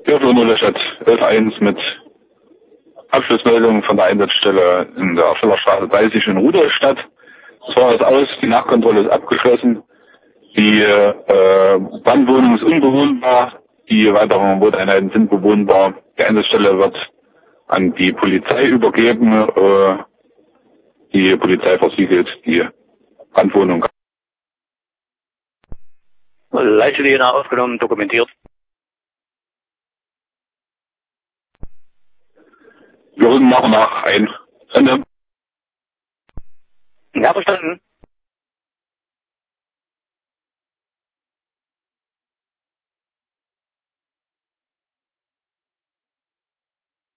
Hier für Nullstadt 11.1 mit Abschlussmeldung von der Einsatzstelle in der Schillerstraße 30 in Rudolstadt. Es war es aus, die Nachkontrolle ist abgeschlossen. Die Brandwohnung ist unbewohnbar, die weiteren Wohneinheiten sind bewohnbar. Die Einsatzstelle wird an die Polizei übergeben. Die Polizei versiegelt die Brandwohnung. Leitstelle aufgenommen, dokumentiert. Wir rücken nach und nach ein. Ende. Ja, verstanden.